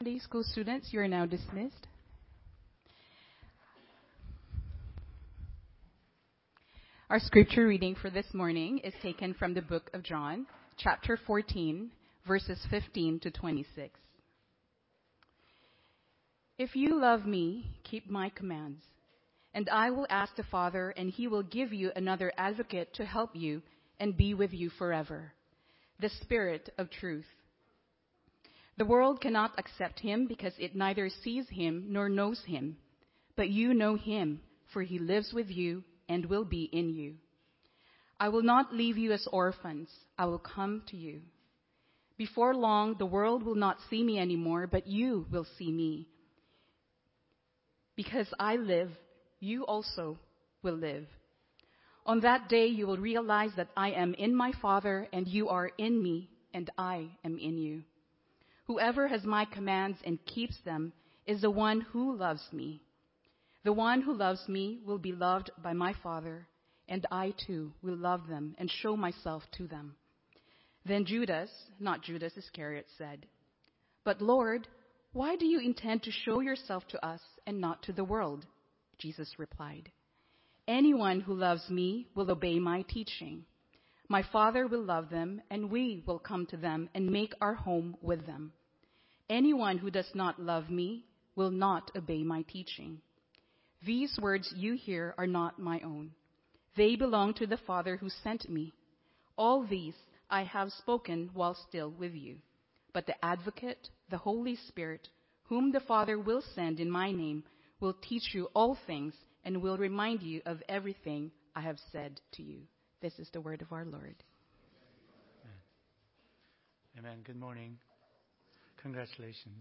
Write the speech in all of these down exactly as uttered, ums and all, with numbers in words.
Sunday school students, you are now dismissed. Our scripture reading for this morning is taken from the book of John, chapter fourteen, verses fifteen to twenty-six. If you love me, keep my commands, and I will ask the Father, and he will give you another advocate to help you and be with you forever, the Spirit of truth. The world cannot accept him because it neither sees him nor knows him. But you know him, for he lives with you and will be in you. I will not leave you as orphans. I will come to you. Before long, the world will not see me anymore, but you will see me. Because I live, you also will live. On that day, you will realize that I am in my Father, and you are in me, and I am in you. Whoever has my commands and keeps them is the one who loves me. The one who loves me will be loved by my Father, and I too will love them and show myself to them. Then Judas, not Judas Iscariot, said, "But Lord, why do you intend to show yourself to us and not to the world?" Jesus replied, "Anyone who loves me will obey my teaching. My Father will love them, and we will come to them and make our home with them. Anyone who does not love me will not obey my teaching. These words you hear are not my own. They belong to the Father who sent me. All these I have spoken while still with you. But the Advocate, the Holy Spirit, whom the Father will send in my name, will teach you all things and will remind you of everything I have said to you." This is the word of our Lord. Amen. Amen. Good morning. Congratulations.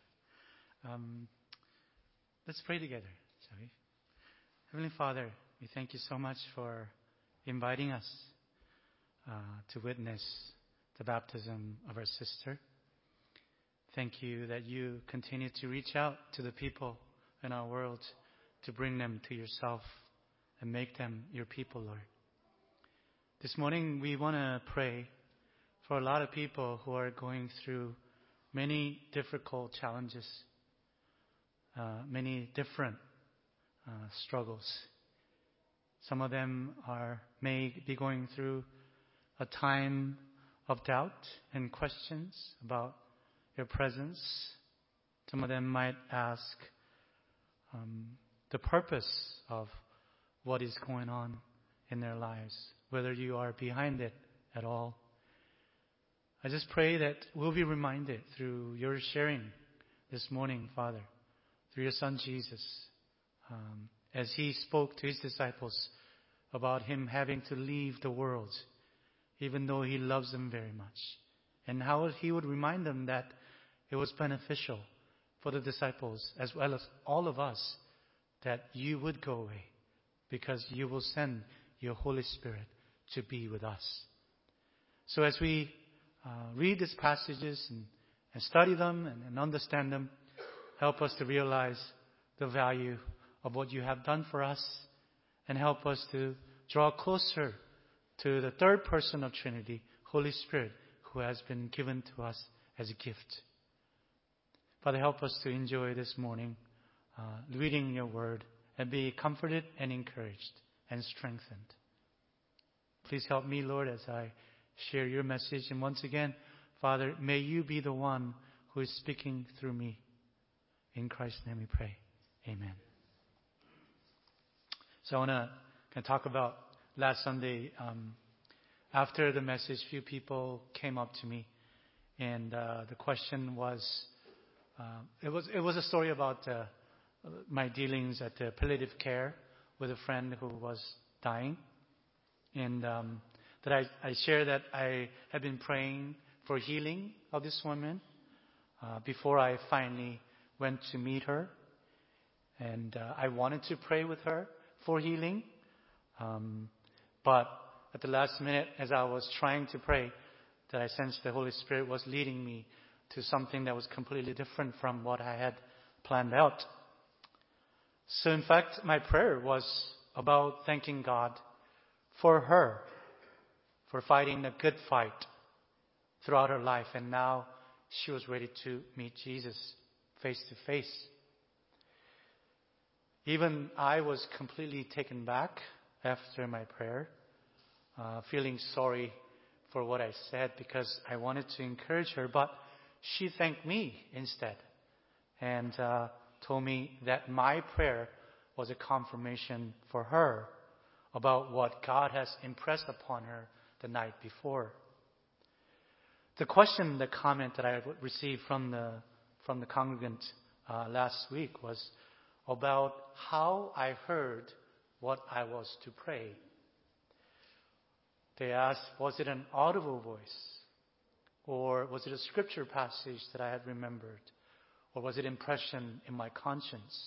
Um, let's pray together, shall we? Heavenly Father, we thank you so much for inviting us uh, to witness the baptism of our sister. Thank you that you continue to reach out to the people in our world to bring them to yourself and make them your people, Lord. This morning, we want to pray for a lot of people who are going through many difficult challenges, uh, many different uh, struggles. Some of them are may be going through a time of doubt and questions about your presence. Some of them might ask um, the purpose of what is going on in their lives, whether you are behind it at all. I just pray that we'll be reminded through your sharing this morning, Father, through your Son Jesus, um, as he spoke to his disciples about him having to leave the world, even though he loves them very much, and how he would remind them that it was beneficial for the disciples as well as all of us that you would go away, because you will send your Holy Spirit to be with us. So as we uh, read these passages and, and study them and, and understand them, help us to realize the value of what you have done for us, and help us to draw closer to the third person of Trinity, Holy Spirit, who has been given to us as a gift. Father, help us to enjoy this morning uh, reading your word and be comforted and encouraged and strengthened. Please help me, Lord, as I share your message. And once again, Father, may you be the one who is speaking through me. In Christ's name we pray. Amen. So I want to kind of talk about last Sunday. Um, after the message, few people came up to me, and uh, the question was, uh, it was it was a story about uh, my dealings at the palliative care with a friend who was dying. And um, that I, I share that I had been praying for healing of this woman uh, before I finally went to meet her. And uh, I wanted to pray with her for healing. Um, but at the last minute, as I was trying to pray, that I sensed the Holy Spirit was leading me to something that was completely different from what I had planned out. So in fact, my prayer was about thanking God for her, for fighting a good fight throughout her life. And now she was ready to meet Jesus face to face. Even I was completely taken back after my prayer, uh, feeling sorry for what I said because I wanted to encourage her, but she thanked me instead and uh, told me that my prayer was a confirmation for her about what God has impressed upon her the night before. The question, the comment that I received from the from the congregant uh, last week was about how I heard what I was to pray. They asked, was it an audible voice? Or was it a scripture passage that I had remembered? Or was it impression in my conscience?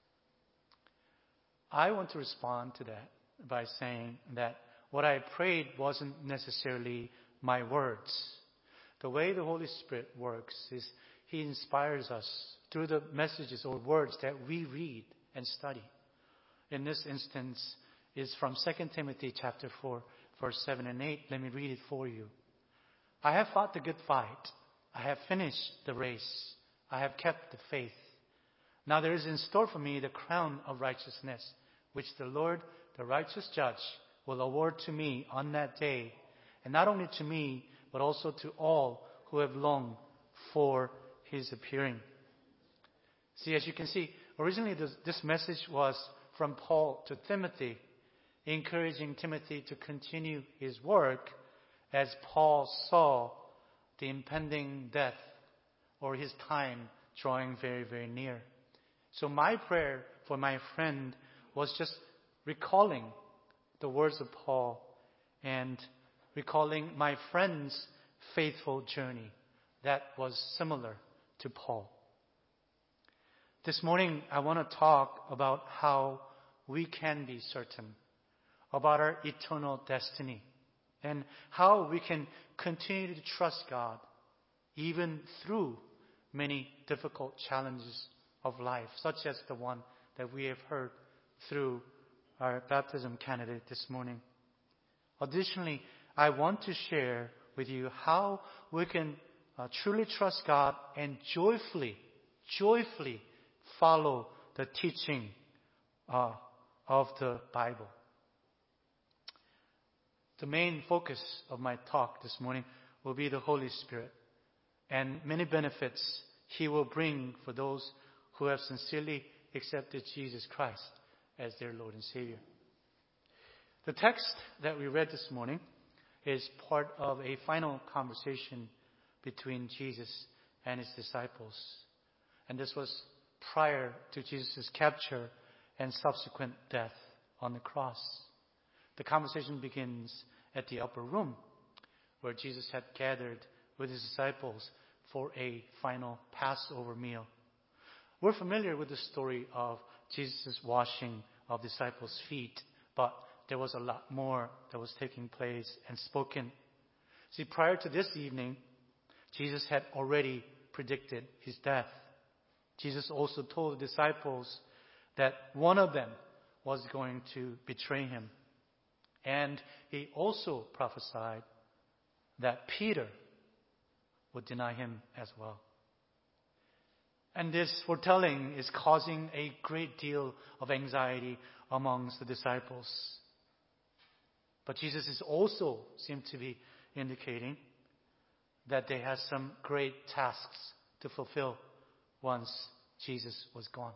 I want to respond to that by saying that what I prayed wasn't necessarily my words. The way the Holy Spirit works is He inspires us through the messages or words that we read and study. In this instance is from Second Timothy chapter four, verse seven and eight. Let me read it for you. I have fought the good fight. I have finished the race. I have kept the faith. Now there is in store for me the crown of righteousness, which the Lord, the righteous judge, will award to me on that day, and not only to me, but also to all who have longed for His appearing. See, as you can see, originally this, this message was from Paul to Timothy, encouraging Timothy to continue his work as Paul saw the impending death or his time drawing very, very near. So my prayer for my friend was just recalling the words of Paul and recalling my friend's faithful journey that was similar to Paul. This morning, I want to talk about how we can be certain about our eternal destiny and how we can continue to trust God even through many difficult challenges of life, such as the one that we have heard through our baptism candidate this morning. Additionally, I want to share with you how we can uh, truly trust God and joyfully, joyfully follow the teaching uh, of the Bible. The main focus of my talk this morning will be the Holy Spirit and many benefits He will bring for those who have sincerely accepted Jesus Christ as their Lord and Savior. The text that we read this morning is part of a final conversation between Jesus and His disciples. And this was prior to Jesus' capture and subsequent death on the cross. The conversation begins at the upper room, where Jesus had gathered with His disciples for a final Passover meal. We're familiar with the story of Jesus' washing of disciples' feet, but there was a lot more that was taking place and spoken. See, prior to this evening, Jesus had already predicted His death. Jesus also told the disciples that one of them was going to betray Him. And He also prophesied that Peter would deny Him as well. And this foretelling is causing a great deal of anxiety amongst the disciples. But Jesus is also seemed to be indicating that they had some great tasks to fulfill once Jesus was gone.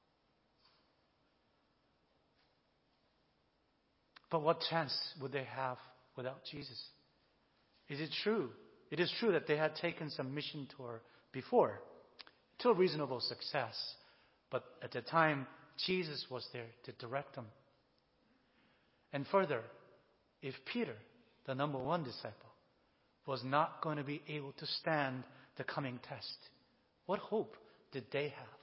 But what chance would they have without Jesus? Is it true? It is true that they had taken some mission tour before to a reasonable success. But at the time, Jesus was there to direct them. And further, if Peter, the number one disciple, was not going to be able to stand the coming test, what hope did they have?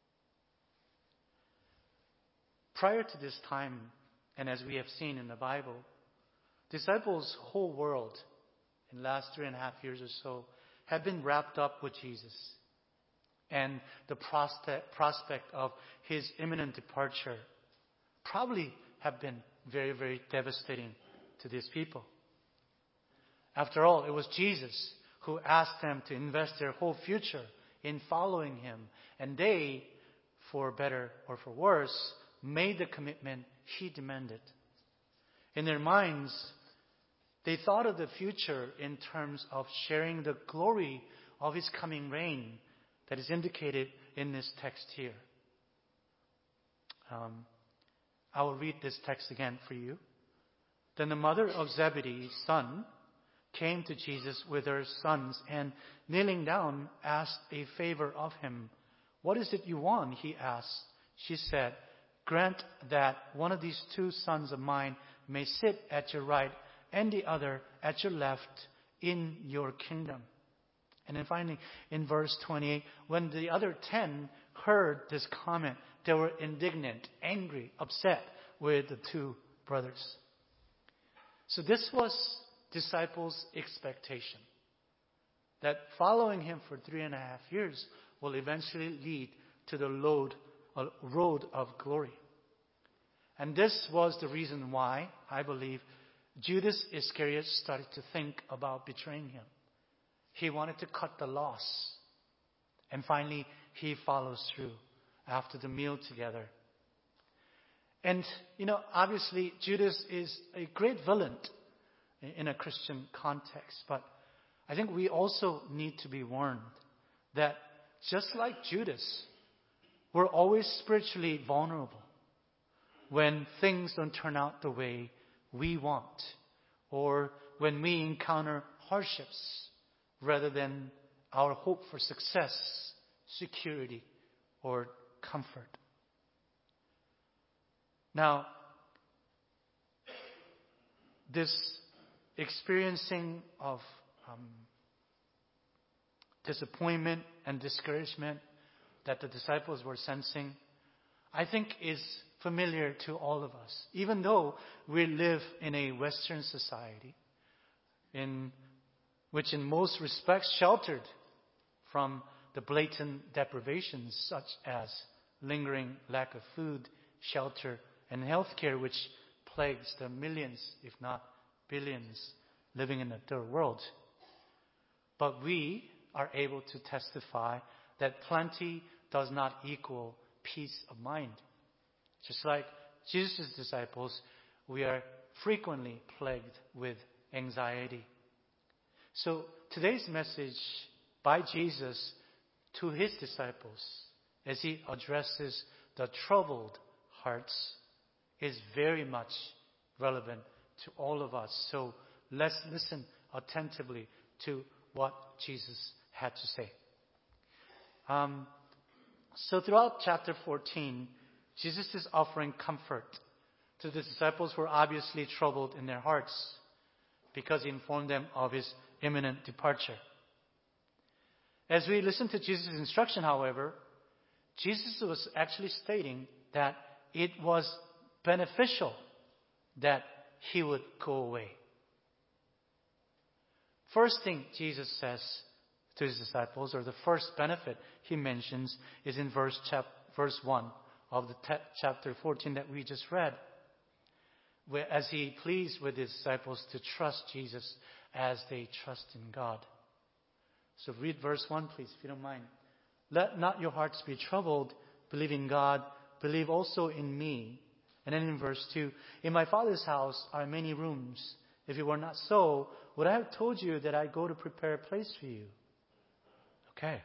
Prior to this time, and as we have seen in the Bible, disciples' whole world in the last three and a half years or so had been wrapped up with Jesus. And the prospect, prospect of His imminent departure probably have been very, very devastating to these people. After all, it was Jesus who asked them to invest their whole future in following him. And they, for better or for worse, made the commitment he demanded. In their minds, they thought of the future in terms of sharing the glory of his coming reign that is indicated in this text here. Um, I will read this text again for you. Then the mother of Zebedee's son came to Jesus with her sons and, kneeling down, asked a favor of him. "What is it you want?" he asked. She said, "Grant that one of these two sons of mine may sit at your right and the other at your left in your kingdom." And then finally, in verse twenty-eight, when the other ten heard this comment, they were indignant, angry, upset with the two brothers. So this was disciples' expectation, that following him for three and a half years will eventually lead to the road, uh, road of glory. And this was the reason why, I believe, Judas Iscariot started to think about betraying him. He wanted to cut the loss. And finally, he follows through after the meal together. And, you know, obviously, Judas is a great villain in a Christian context. But I think we also need to be warned that just like Judas, we're always spiritually vulnerable when things don't turn out the way we want, or when we encounter hardships rather than our hope for success, security, or comfort. Now, this experiencing of um, disappointment and discouragement that the disciples were sensing, I think is familiar to all of us. Even though we live in a Western society in which in most respects sheltered from the blatant deprivations such as lingering lack of food, shelter, and health care, which plagues the millions, if not billions, living in the third world. But we are able to testify that plenty does not equal peace of mind. Just like Jesus' disciples, we are frequently plagued with anxiety. So today's message by Jesus to his disciples as he addresses the troubled hearts is very much relevant to all of us. So let's listen attentively to what Jesus had to say. Um, so throughout chapter fourteen, Jesus is offering comfort to the disciples who are obviously troubled in their hearts because he informed them of his imminent departure. As we listen to Jesus' instruction, however, Jesus was actually stating that it was beneficial that he would go away. First thing Jesus says to his disciples, or the first benefit he mentions, is in verse chap- verse one of the te- chapter fourteen that we just read, where as he pleads with his disciples to trust Jesus as they trust in God. So read verse one, please, if you don't mind. "Let not your hearts be troubled. Believe in God. Believe also in me." And then in verse two, "In my Father's house are many rooms. If it were not so, would I have told you that I go to prepare a place for you?" Okay.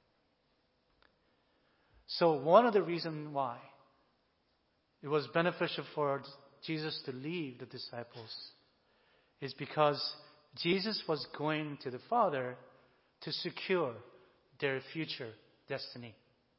So one of the reasons why it was beneficial for Jesus to leave the disciples is because Jesus was going to the Father to secure their future destiny.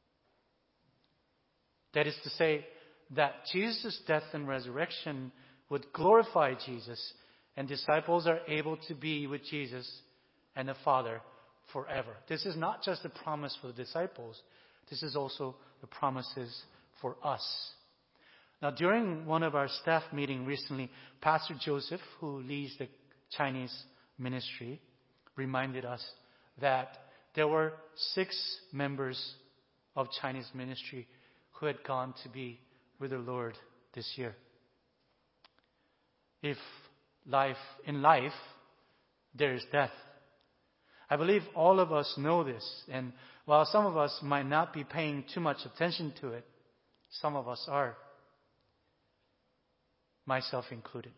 That is to say, that Jesus' death and resurrection would glorify Jesus, and disciples are able to be with Jesus and the Father forever. This is not just a promise for the disciples. This is also the promises for us. Now, during one of our staff meeting recently, Pastor Joseph, who leads the Chinese ministry, reminded us that there were six members of Chinese ministry who had gone to be with the Lord this year. If life, in life, there is death, I believe all of us know this, and while some of us might not be paying too much attention to it, some of us are, myself included.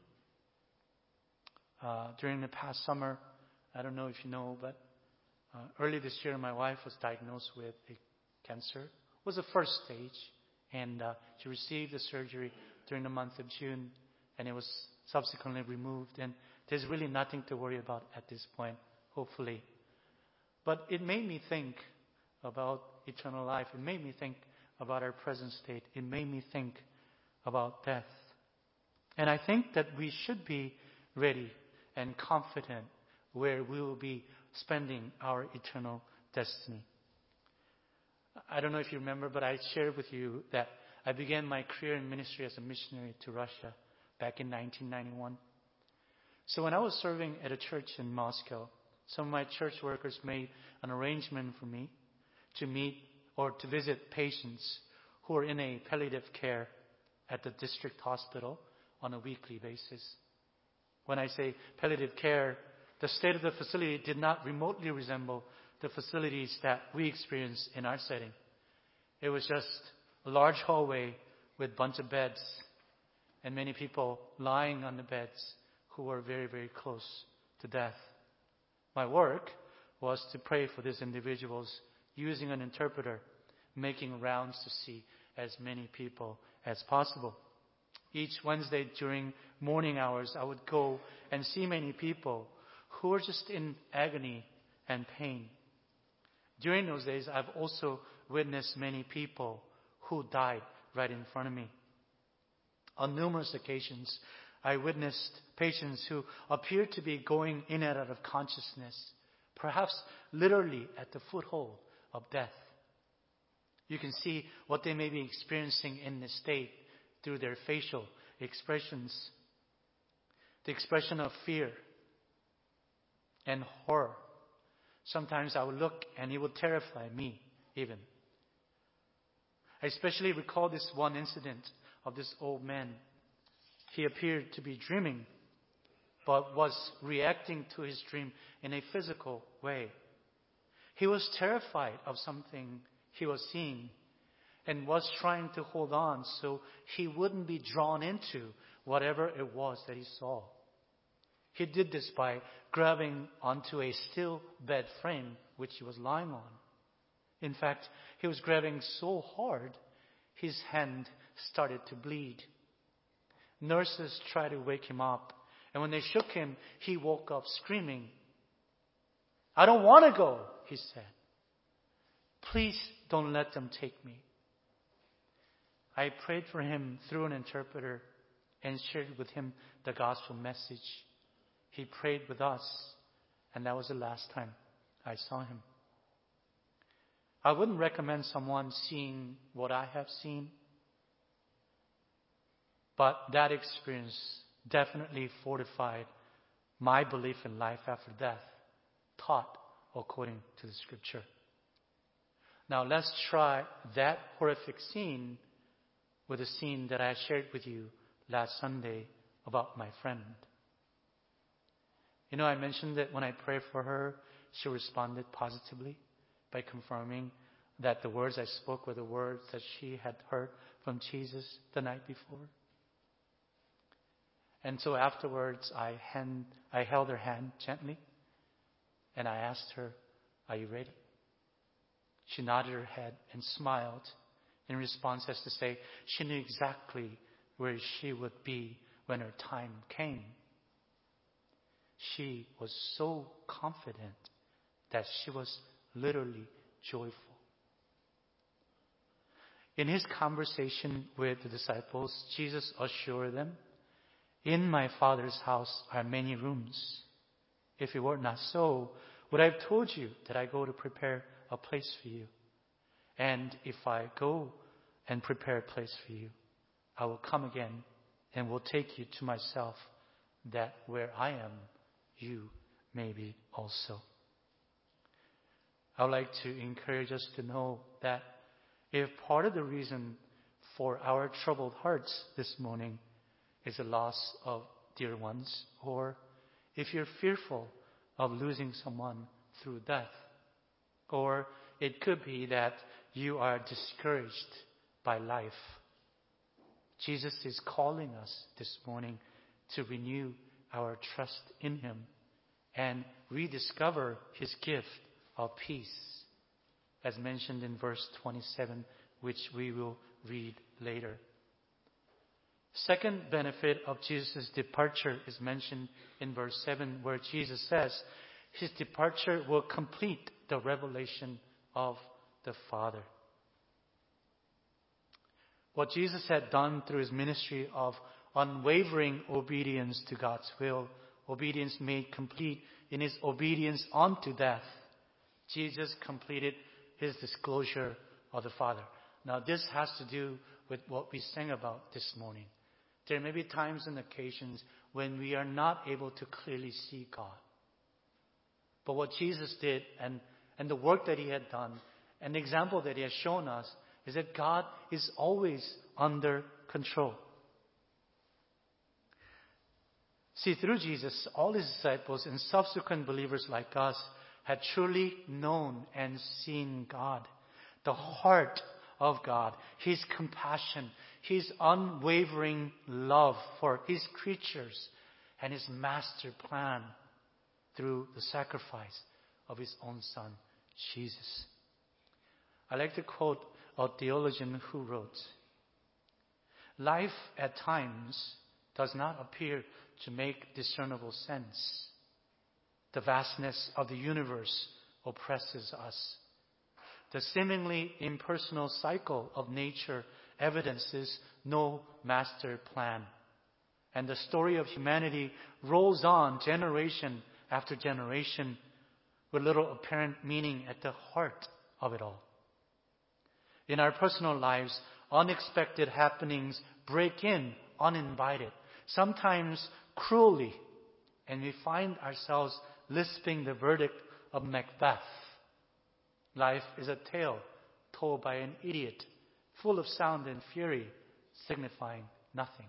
Uh, during the past summer, I don't know if you know, but uh, early this year my wife was diagnosed with a cancer. It was the first stage, and uh, she received the surgery during the month of June, and it was subsequently removed, and there's really nothing to worry about at this point, hopefully. But it made me think about eternal life. It made me think about our present state. It made me think about death. And I think that we should be ready and confident where we will be spending our eternal destiny. I don't know if you remember, but I shared with you that I began my career in ministry as a missionary to Russia back in nineteen ninety-one. So when I was serving at a church in Moscow, some of my church workers made an arrangement for me to meet or to visit patients who are in a palliative care at the district hospital on a weekly basis. When I say palliative care, the state of the facility did not remotely resemble the facilities that we experience in our setting. It was just a large hallway with a bunch of beds and many people lying on the beds who were very, very close to death. My work was to pray for these individuals using an interpreter, making rounds to see as many people as possible. Each Wednesday during morning hours, I would go and see many people who were just in agony and pain. During those days, I've also witnessed many people who died right in front of me. On numerous occasions, I witnessed patients who appeared to be going in and out of consciousness, perhaps literally at the foothold of death. You can see what they may be experiencing in this state through their facial expressions. The expression of fear and horror. Sometimes I would look and it would terrify me even. I especially recall this one incident of this old man. He appeared to be dreaming, but was reacting to his dream in a physical way. He was terrified of something he was seeing and was trying to hold on so he wouldn't be drawn into whatever it was that he saw. He did this by grabbing onto a steel bed frame which he was lying on. In fact, he was grabbing so hard, his hand started to bleed. Nurses tried to wake him up, and when they shook him, he woke up screaming. "I don't want to go," he said. "Please don't let them take me." I prayed for him through an interpreter and shared with him the gospel message. He prayed with us, and that was the last time I saw him. I wouldn't recommend someone seeing what I have seen, but that experience definitely fortified my belief in life after death, taught according to the scripture. Now let's try that horrific scene with a scene that I shared with you last Sunday about my friend. You know, I mentioned that when I prayed for her, she responded positively by confirming that the words I spoke were the words that she had heard from Jesus the night before. And so afterwards, I, hand, I held her hand gently, and I asked her, "Are you ready?" She nodded her head and smiled in response as to say she knew exactly where she would be when her time came. She was so confident that she was literally joyful. In his conversation with the disciples, Jesus assured them, "In my Father's house are many rooms. If it were not so, would I have told you that I go to prepare a place for you? And if I go and prepare a place for you, I will come again and will take you to myself, that where I am, you may be also." I would like to encourage us to know that if part of the reason for our troubled hearts this morning is the loss of dear ones, or if you're fearful of losing someone through death. Or it could be that you are discouraged by life. Jesus is calling us this morning to renew our trust in Him and rediscover His gift of peace, as mentioned in verse twenty-seven, which we will read later. Second benefit of Jesus' departure is mentioned in verse seven, where Jesus says His departure will complete the revelation of the Father. What Jesus had done through His ministry of unwavering obedience to God's will, obedience made complete in His obedience unto death, Jesus completed His disclosure of the Father. Now this has to do with what we sang about this morning. There may be times and occasions when we are not able to clearly see God. But what Jesus did and, and the work that He had done and the example that He has shown us is that God is always under control. See, through Jesus, all His disciples and subsequent believers like us had truly known and seen God, the heart of God, His compassion, His unwavering love for His creatures, and His master plan through the sacrifice of His own Son, Jesus. I like to quote a theologian who wrote, "Life at times does not appear to make discernible sense. The vastness of the universe oppresses us. The seemingly impersonal cycle of nature evidences no master plan. And the story of humanity rolls on generation after generation with little apparent meaning at the heart of it all. In our personal lives, unexpected happenings break in uninvited, sometimes cruelly, and we find ourselves lisping the verdict of Macbeth. Life is a tale told by an idiot, full of sound and fury, signifying nothing.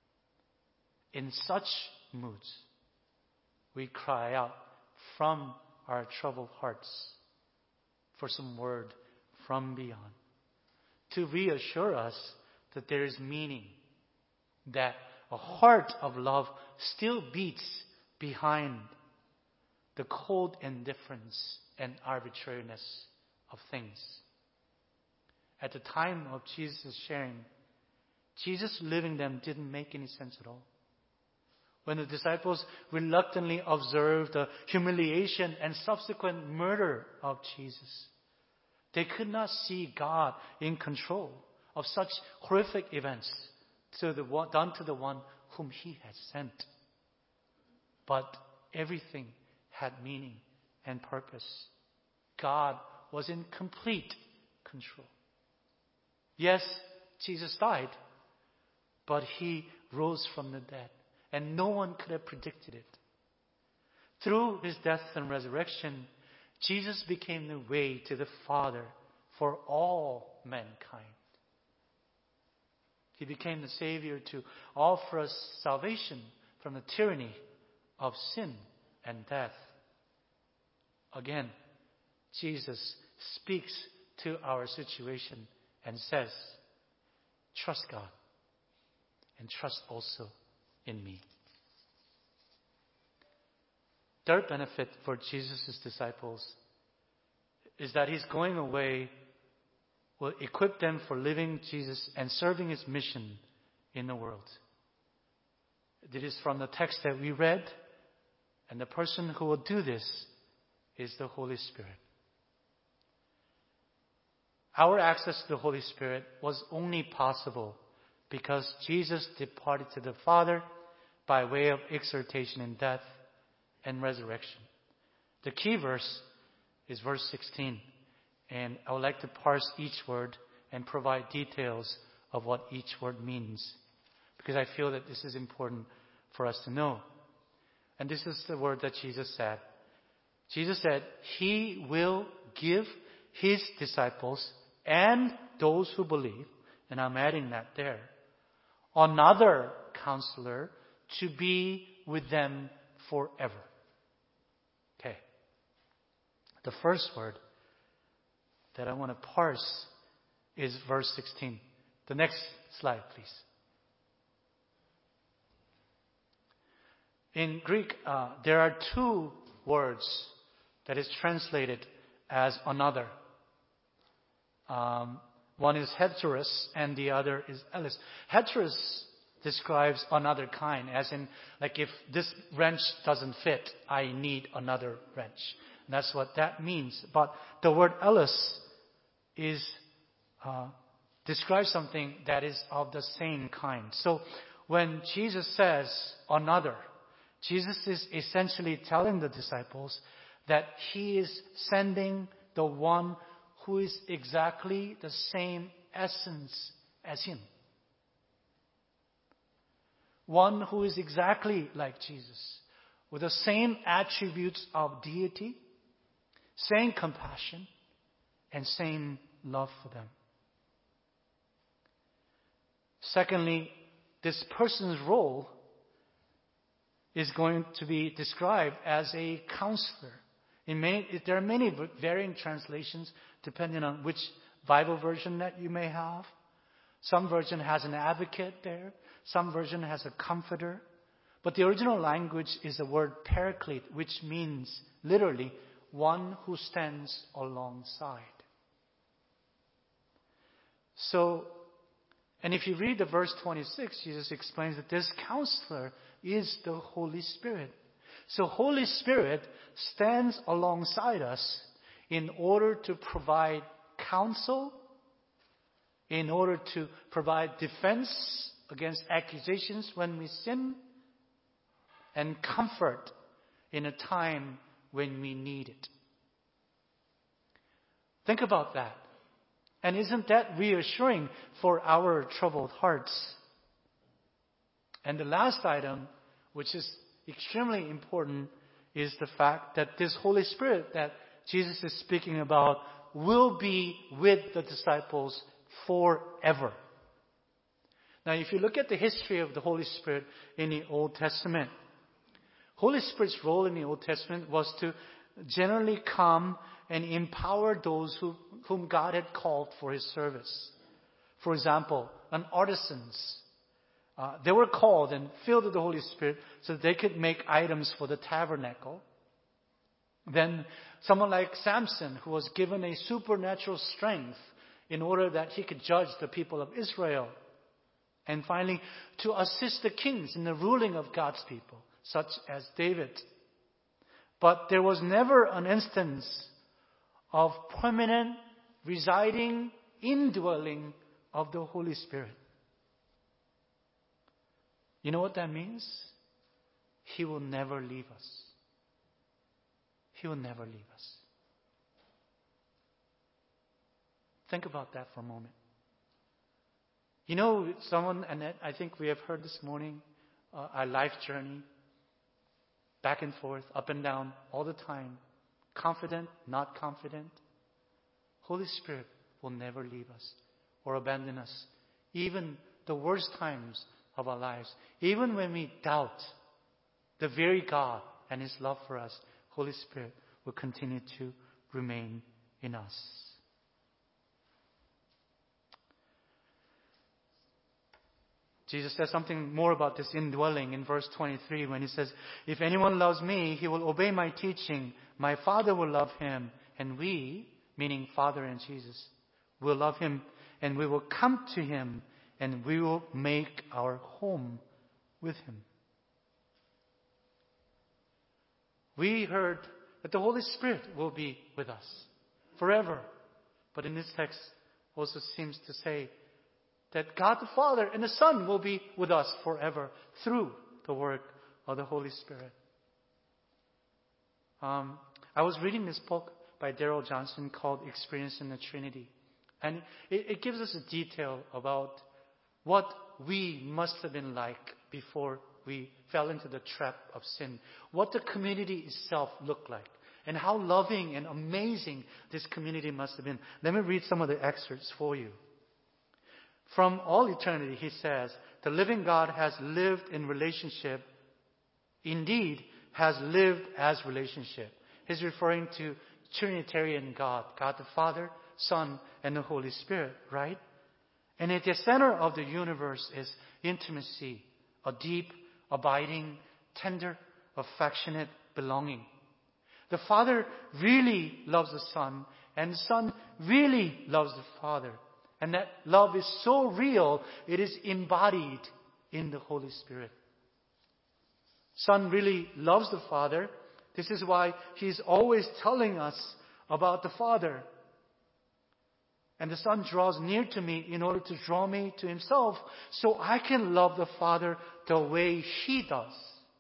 In such moods, we cry out from our troubled hearts for some word from beyond to reassure us that there is meaning, that a heart of love still beats behind the cold indifference and arbitrariness of things. At the time of Jesus' sharing, Jesus living them didn't make any sense at all. When the disciples reluctantly observed the humiliation and subsequent murder of Jesus, they could not see God in control of such horrific events to the one, done to the one whom He had sent. But everything had meaning and purpose. God was in complete control. Yes, Jesus died, but He rose from the dead, and no one could have predicted it. Through His death and resurrection, Jesus became the way to the Father for all mankind. He became the Savior to offer us salvation from the tyranny of sin and death. Again, Jesus speaks to our situation and says, trust God and trust also in me. Third benefit for Jesus' disciples is that His going away will equip them for living Jesus and serving His mission in the world. It is from the text that we read, and the person who will do this is the Holy Spirit. Our access to the Holy Spirit was only possible because Jesus departed to the Father by way of exhortation in death and resurrection. The key verse is verse sixteen, and I would like to parse each word and provide details of what each word means, because I feel that this is important for us to know. And this is the word that Jesus said. Jesus said, He will give His disciples and those who believe, and I'm adding that there, another counselor to be with them forever. Okay. The first word that I want to parse is verse sixteen. The next slide, please. In Greek, uh, there are two words that is translated as another. Um, one is heteros and the other is elis. Heteros describes another kind, as in, like, if this wrench doesn't fit, I need another wrench. And that's what that means. But the word elis is uh, describes something that is of the same kind. So when Jesus says another, Jesus is essentially telling the disciples that He is sending the one who is exactly the same essence as Him. One who is exactly like Jesus, with the same attributes of deity, same compassion, and same love for them. Secondly, this person's role is going to be described as a counselor. In many, there are many varying translations depending on which Bible version that you may have. Some version has an advocate there. Some version has a comforter. But the original language is the word paraclete, which means literally one who stands alongside. So, and if you read the verse twenty-six, Jesus explains that this counselor is the Holy Spirit. So Holy Spirit stands alongside us in order to provide counsel, in order to provide defense against accusations when we sin, and comfort in a time when we need it. Think about that. And isn't that reassuring for our troubled hearts? And the last item, which is extremely important, is the fact that this Holy Spirit that Jesus is speaking about will be with the disciples forever. Now, if you look at the history of the Holy Spirit in the Old Testament, Holy Spirit's role in the Old Testament was to generally come and empower those who, whom God had called for His service. For example, an artisans. Uh, they were called and filled with the Holy Spirit so that they could make items for the tabernacle. Then someone like Samson, who was given a supernatural strength in order that he could judge the people of Israel. And finally, to assist the kings in the ruling of God's people, such as David. But there was never an instance of permanent residing, indwelling of the Holy Spirit. You know what that means? He will never leave us. He will never leave us. Think about that for a moment. You know, someone, and I think we have heard this morning, uh, our life journey, back and forth, up and down, all the time, confident, not confident. Holy Spirit will never leave us or abandon us, even the worst times of our lives. Even when we doubt the very God and His love for us, Holy Spirit will continue to remain in us. Jesus says something more about this indwelling in verse twenty-three when He says, "If anyone loves me, he will obey my teaching. My Father will love him, and we," meaning Father and Jesus, "will love him, and we will come to him, and we will make our home with him." We heard that the Holy Spirit will be with us forever. But in this text also seems to say that God the Father and the Son will be with us forever through the work of the Holy Spirit. Um, I was reading this book by Darrell Johnson called Experiencing the Trinity. And it, it gives us a detail about what we must have been like before we fell into the trap of sin. What the community itself looked like. And how loving and amazing this community must have been. Let me read some of the excerpts for you. From all eternity, he says, the living God has lived in relationship, indeed has lived as relationship. He's referring to Trinitarian God, God the Father, Son, and the Holy Spirit, right? And at the center of the universe is intimacy, a deep, abiding, tender, affectionate belonging. The Father really loves the Son, and the Son really loves the Father. And that love is so real, it is embodied in the Holy Spirit. Son really loves the Father. This is why He's always telling us about the Father. And the Son draws near to me in order to draw me to Himself so I can love the Father the way He does.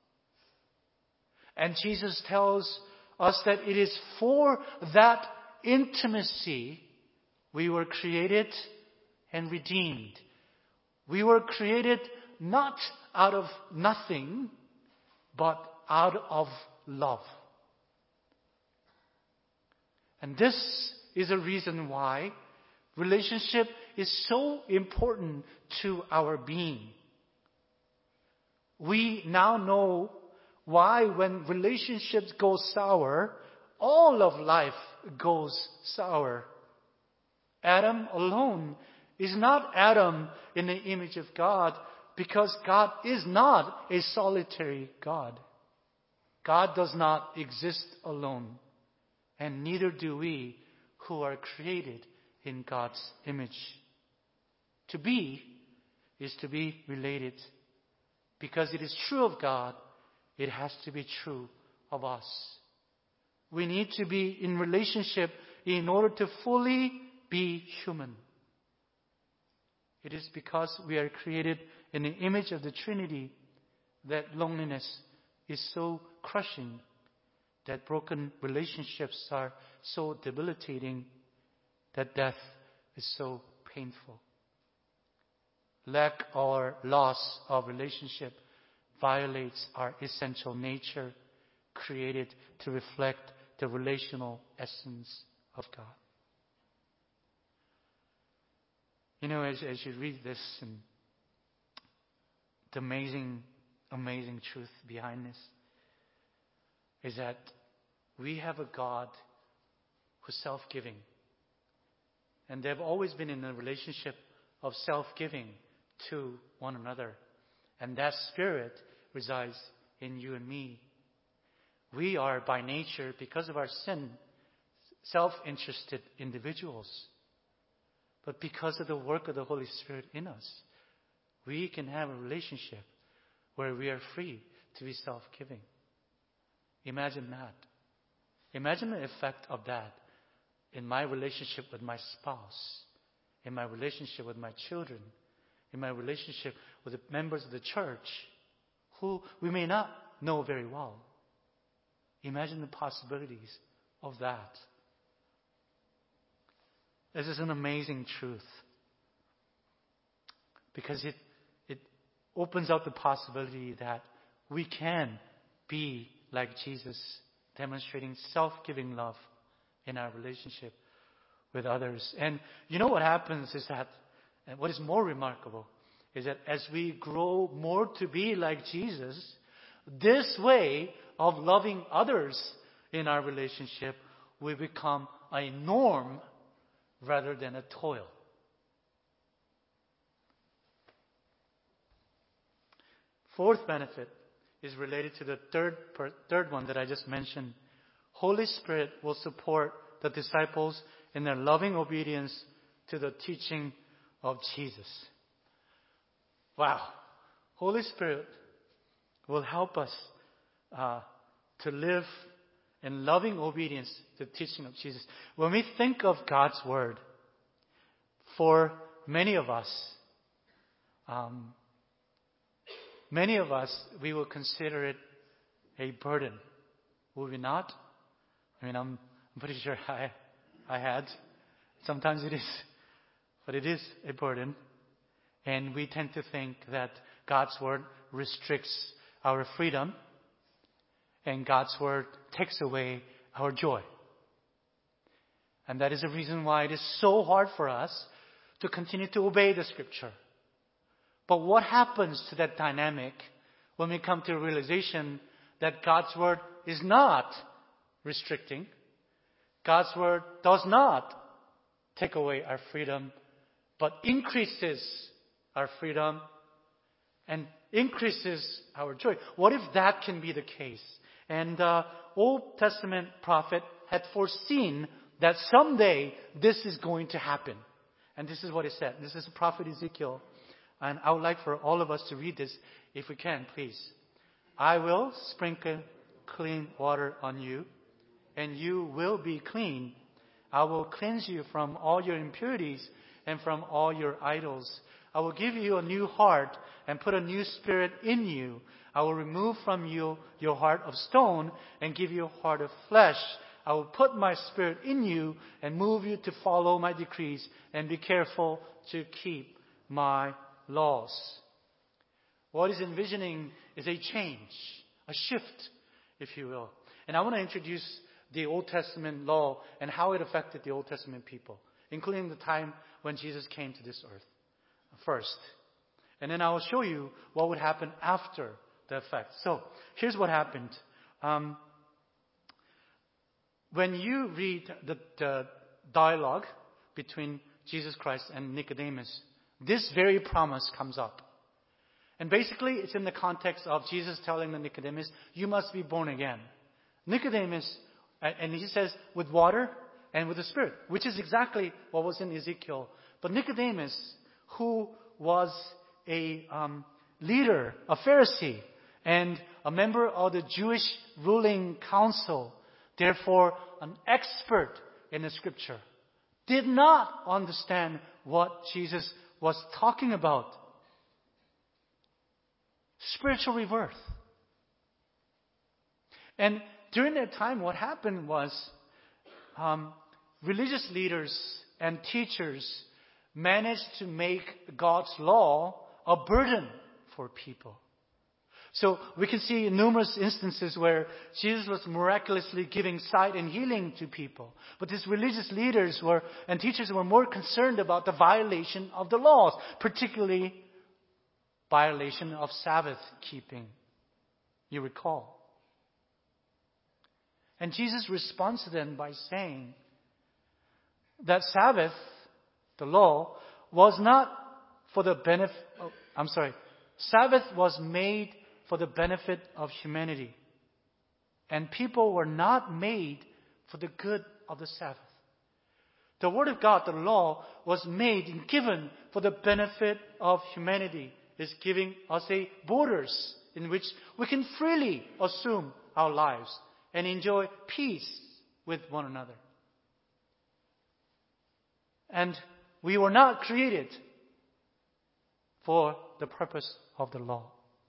And Jesus tells us that it is for that intimacy we were created and redeemed. We were created not out of nothing, but out of love. And this is a reason why relationship is so important to our being. We now know why when relationships go sour, all of life goes sour. Adam alone is not Adam in the image of God because God is not a solitary God. God does not exist alone, and neither do we who are created in God's image. To be is to be related. Because it is true of God, it has to be true of us. We need to be in relationship in order to fully be human. It is because we are created in the image of the Trinity that loneliness is so crushing, that broken relationships are so debilitating, that death is so painful. Lack or loss of relationship violates our essential nature, created to reflect the relational essence of God. You know, as, as you read this, and the amazing, amazing truth behind this is that we have a God who's self-giving. And they've always been in a relationship of self-giving to one another. And that spirit resides in you and me. We are by nature, because of our sin, self-interested individuals. But because of the work of the Holy Spirit in us, we can have a relationship where we are free to be self-giving. Imagine that. Imagine the effect of that in my relationship with my spouse, in my relationship with my children, in my relationship with the members of the church who we may not know very well. Imagine the possibilities of that. This is an amazing truth because it, it opens up the possibility that we can be like Jesus, demonstrating self-giving love in our relationship with others. And you know what happens is that, and what is more remarkable, is that as we grow more to be like Jesus, this way of loving others in our relationship will become a norm rather than a toil. Fourth benefit is related to the third per, third one that I just mentioned. Holy Spirit will support the disciples in their loving obedience to the teaching of Jesus. Wow. Holy Spirit will help us uh, to live in loving obedience to the teaching of Jesus. When we think of God's Word, for many of us, um, many of us, we will consider it a burden. Will we not? I mean, I'm, I'm pretty sure I, I had. Sometimes it is. But it is a burden. And we tend to think that God's Word restricts our freedom. And God's Word takes away our joy. And that is the reason why it is so hard for us to continue to obey the Scripture. But what happens to that dynamic when we come to a realization that God's Word is not restricting, God's word does not take away our freedom, but increases our freedom and increases our joy. What if that can be the case? And the Old Testament prophet had foreseen that someday this is going to happen. And this is what he said. This is the prophet Ezekiel. And I would like for all of us to read this, if we can, please. I will sprinkle clean water on you, and you will be clean. I will cleanse you from all your impurities and from all your idols. I will give you a new heart and put a new spirit in you. I will remove from you your heart of stone and give you a heart of flesh. I will put my spirit in you and move you to follow my decrees and be careful to keep my laws. What he's envisioning is a change, a shift, if you will. And I want to introduce the Old Testament law and how it affected the Old Testament people, including the time when Jesus came to this earth first. And then I will show you what would happen after the effect. So here's what happened. Um, when you read the, the dialogue between Jesus Christ and Nicodemus, this very promise comes up. And basically, it's in the context of Jesus telling the Nicodemus, you must be born again. Nicodemus, and he says, with water and with the Spirit, which is exactly what was in Ezekiel. But Nicodemus, who was a um, leader, a Pharisee, and a member of the Jewish ruling council, therefore an expert in the Scripture, did not understand what Jesus was talking about. Spiritual rebirth. And during that time, what happened was um, religious leaders and teachers managed to make God's law a burden for people. So we can see numerous instances where Jesus was miraculously giving sight and healing to people. But these religious leaders were and teachers were more concerned about the violation of the laws, particularly violation of Sabbath keeping. You recall. And Jesus responds to them by saying that Sabbath, the law, was not for the benefit, oh, I'm sorry, Sabbath was made for the benefit of humanity. And people were not made for the good of the Sabbath. The Word of God, the law, was made and given for the benefit of humanity. It's giving us a borders in which we can freely assume our lives and enjoy peace with one another. And we were not created for the purpose of the law.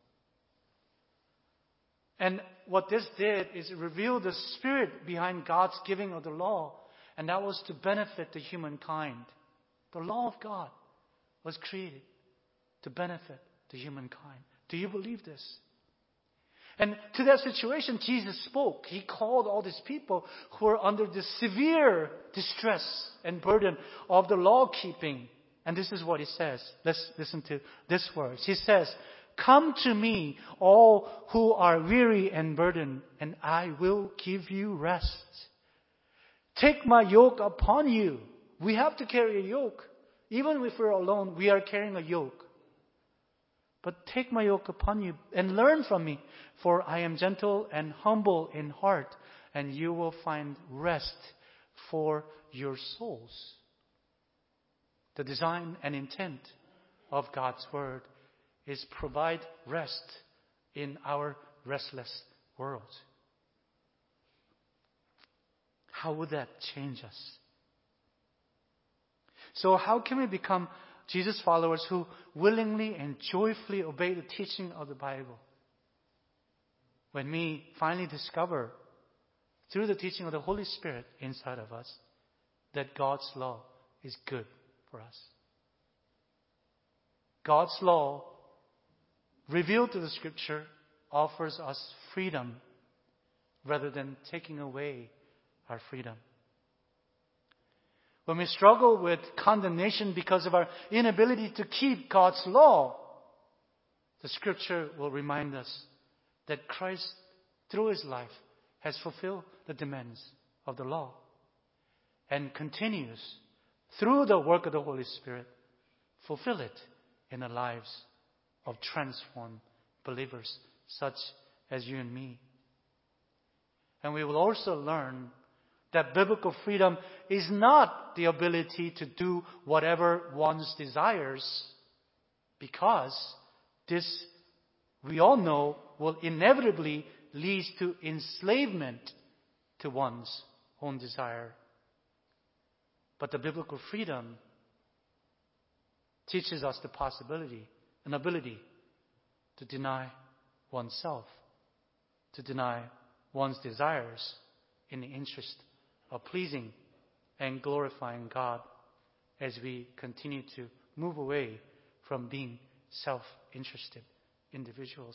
And what this did is it revealed the spirit behind God's giving of the law, and that was to benefit the humankind. The law of God was created to benefit the humankind. Do you believe this? And to that situation, Jesus spoke. He called all these people who were under the severe distress and burden of the law keeping. And this is what he says. Let's listen to this words. He says, "Come to me, all who are weary and burdened, and I will give you rest. Take my yoke upon you." We have to carry a yoke. Even if we're alone, we are carrying a yoke. "But take my yoke upon you and learn from me, for I am gentle and humble in heart, and you will find rest for your souls." The design and intent of God's Word is provide rest in our restless world. How would that change us? So how can we become Jesus followers who willingly and joyfully obey the teaching of the Bible? When we finally discover through the teaching of the Holy Spirit inside of us that God's law is good for us. God's law revealed through the Scripture offers us freedom rather than taking away our freedom. When we struggle with condemnation because of our inability to keep God's law, the Scripture will remind us that Christ, through His life, has fulfilled the demands of the law. and continues through the work of the Holy Spirit, fulfill it in the lives of transformed believers such as you and me. And we will also learn that biblical freedom is not the ability to do whatever one's desires, because this, we all know, will inevitably lead to enslavement to one's own desire. But the biblical freedom teaches us the possibility, an ability to deny oneself, to deny one's desires in the interest of pleasing and glorifying God as we continue to move away from being self-interested individuals.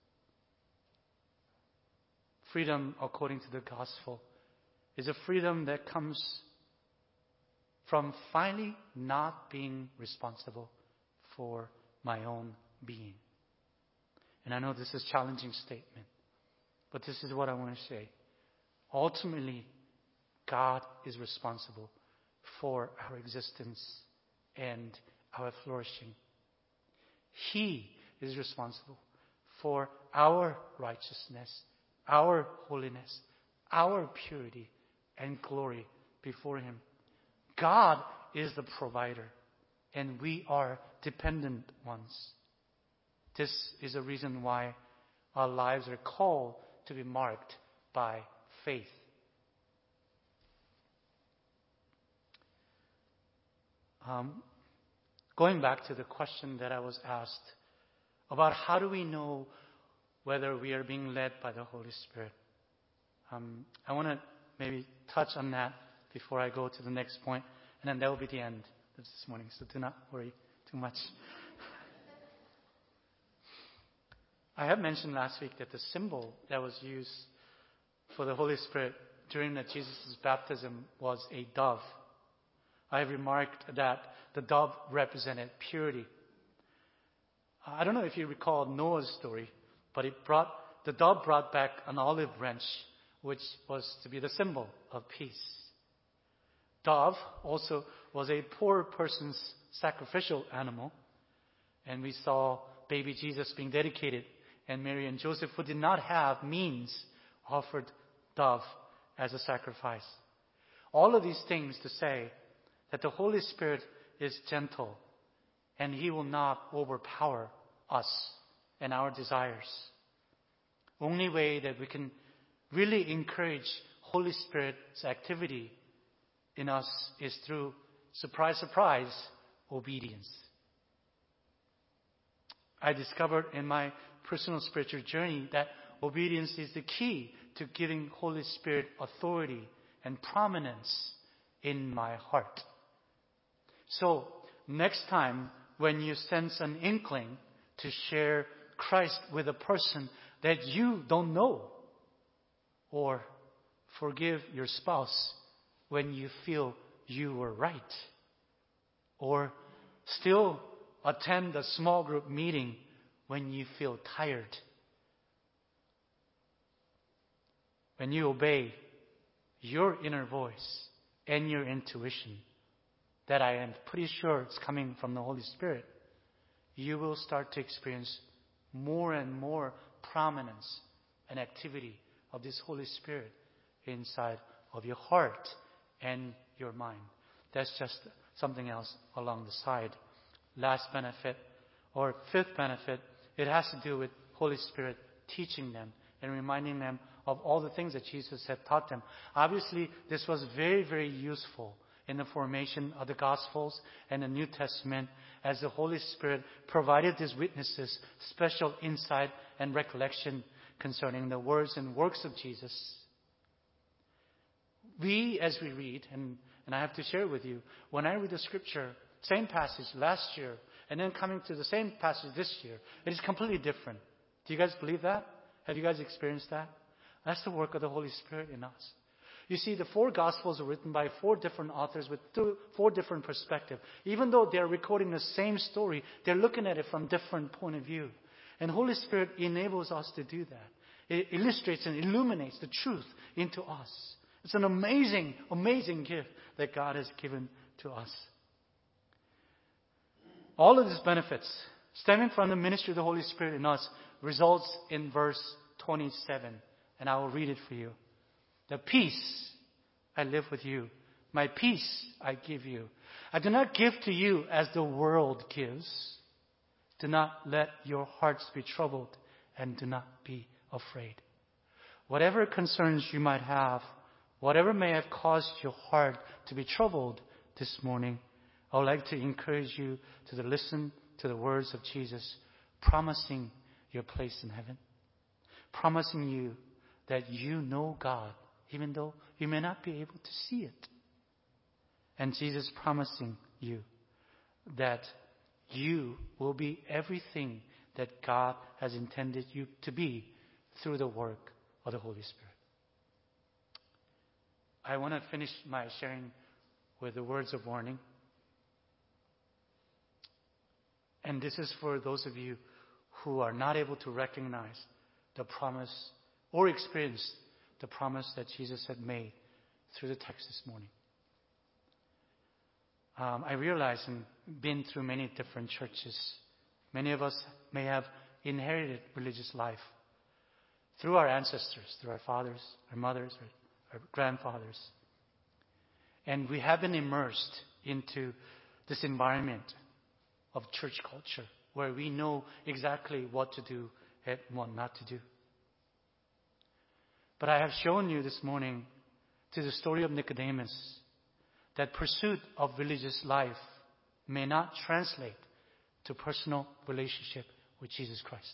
Freedom, according to the gospel, is a freedom that comes from finally not being responsible for my own being. And I know this is a challenging statement, but this is what I want to say. Ultimately, God is responsible for our existence and our flourishing. He is responsible for our righteousness, our holiness, our purity and glory before Him. God is the provider, and we are dependent ones. This is a reason why our lives are called to be marked by faith. Um, going back to the question that I was asked about how do we know whether we are being led by the Holy Spirit. Um, I want to maybe touch on that before I go to the next point, and then that will be the end of this morning, so do not worry too much. I have mentioned last week that the symbol that was used for the Holy Spirit during the Jesus' baptism was a dove. I have remarked that the dove represented purity. I don't know if you recall Noah's story, but it brought the dove brought back an olive branch, which was to be the symbol of peace. Dove also was a poor person's sacrificial animal, and we saw baby Jesus being dedicated, and Mary and Joseph, who did not have means, offered dove as a sacrifice. All of these things to say that the Holy Spirit is gentle, and He will not overpower us and our desires. Only way that we can really encourage Holy Spirit's activity in us is through, surprise, surprise, obedience. I discovered in my personal spiritual journey that obedience is the key to giving Holy Spirit authority and prominence in my heart. So, next time when you sense an inkling to share Christ with a person that you don't know, or forgive your spouse when you feel you were right, or still attend a small group meeting when you feel tired, when you obey your inner voice and your intuition, that I am pretty sure it's coming from the Holy Spirit, you will start to experience more and more prominence and activity of this Holy Spirit inside of your heart and your mind. That's just something else along the side. Last benefit, or fifth benefit, it has to do with Holy Spirit teaching them and reminding them of all the things that Jesus had taught them. Obviously, this was very, very useful in the formation of the Gospels and the New Testament, as the Holy Spirit provided these witnesses special insight and recollection concerning the words and works of Jesus. We, as we read, and, and I have to share with you, when I read the scripture, same passage last year, and then coming to the same passage this year, it is completely different. Do you guys believe that? Have you guys experienced that? That's the work of the Holy Spirit in us. You see, the four Gospels are written by four different authors with two, four different perspectives. Even though they're recording the same story, they're looking at it from different point of view. And Holy Spirit enables us to do that. It illustrates and illuminates the truth into us. It's an amazing, amazing gift that God has given to us. All of these benefits stemming from the ministry of the Holy Spirit in us results in verse twenty-seven. And I will read it for you. The peace I live with you. My peace I give you. I do not give to you as the world gives. Do not let your hearts be troubled and do not be afraid. Whatever concerns you might have, whatever may have caused your heart to be troubled this morning, I would like to encourage you to listen to the words of Jesus, promising your place in heaven, promising you that you know God, even though you may not be able to see it. And Jesus promising you that you will be everything that God has intended you to be through the work of the Holy Spirit. I want to finish my sharing with the words of warning. And this is for those of you who are not able to recognize the promise or experience the promise that Jesus had made through the text this morning. Um, I realize and been through many different churches. Many of us may have inherited religious life through our ancestors, through our fathers, our mothers, our, our grandfathers. And we have been immersed into this environment of church culture where we know exactly what to do and what not to do. But I have shown you this morning through the story of Nicodemus that pursuit of religious life may not translate to personal relationship with Jesus Christ.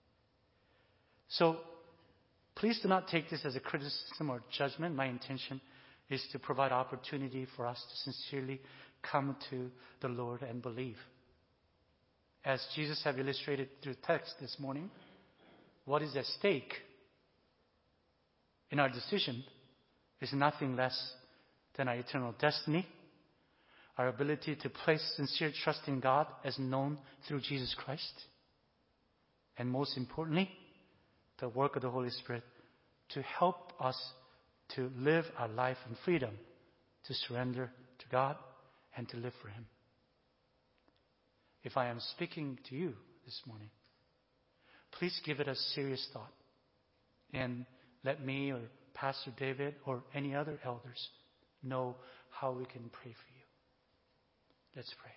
So please do not take this as a criticism or judgment. My intention is to provide opportunity for us to sincerely come to the Lord and believe. As Jesus have illustrated through text this morning, what is at stake in our decision is nothing less than our eternal destiny, our ability to place sincere trust in God as known through Jesus Christ, and most importantly, the work of the Holy Spirit to help us to live our life in freedom, to surrender to God and to live for Him. If I am speaking to you this morning, please give it a serious thought and let me or Pastor David or any other elders know how we can pray for you. Let's pray.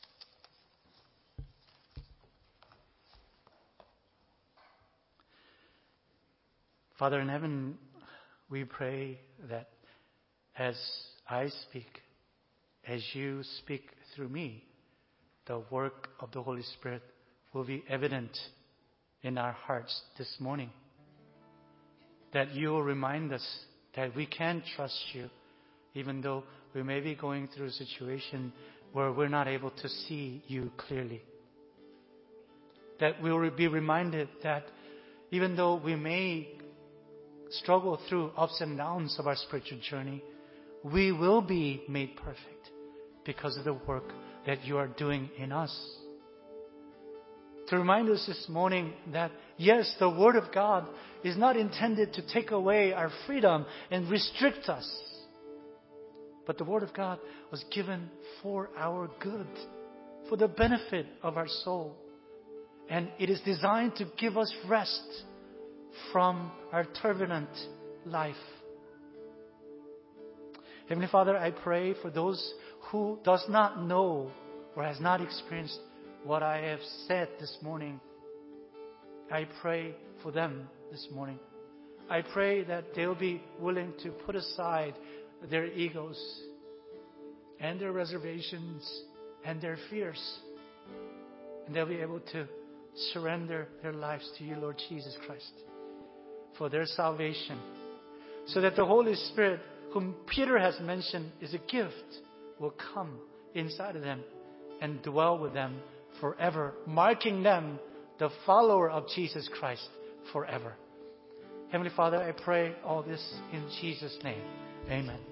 Father in heaven, we pray that as I speak, as you speak through me, the work of the Holy Spirit will be evident in our hearts this morning. That you will remind us that we can trust you, even though we may be going through a situation where we're not able to see you clearly. That we will be reminded that even though we may struggle through ups and downs of our spiritual journey, we will be made perfect because of the work that you are doing in us. To remind us this morning that yes, the Word of God is not intended to take away our freedom and restrict us. But the Word of God was given for our good, for the benefit of our soul. And it is designed to give us rest from our turbulent life. Heavenly Father, I pray for those who does not know or has not experienced what I have said this morning. I pray for them this morning. I pray that they'll be willing to put aside their egos and their reservations and their fears. And they'll be able to surrender their lives to you, Lord Jesus Christ, for their salvation. So that the Holy Spirit, whom Peter has mentioned is a gift, will come inside of them and dwell with them forever, marking them the follower of Jesus Christ forever. Heavenly Father, I pray all this in Jesus' name. Amen.